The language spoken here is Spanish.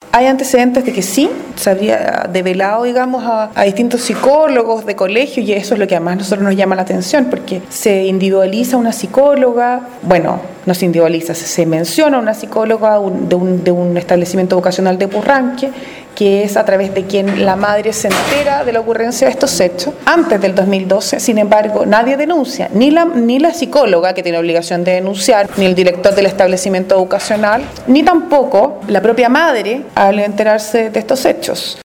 Hay antecedentes de que sí, se habría develado, digamos, a distintos psicólogos de colegio, y eso es lo que además a nosotros nos llama la atención, porque se individualiza una psicóloga, bueno, no se individualiza, se menciona una psicóloga de un establecimiento vocacional de Purranque, que es a través de quien la madre se entera de la ocurrencia de estos hechos, antes del 2012. Sin embargo, nadie denuncia, ni la psicóloga, que tiene obligación de denunciar, ni el director del establecimiento educacional, ni tampoco la propia madre al enterarse de estos hechos.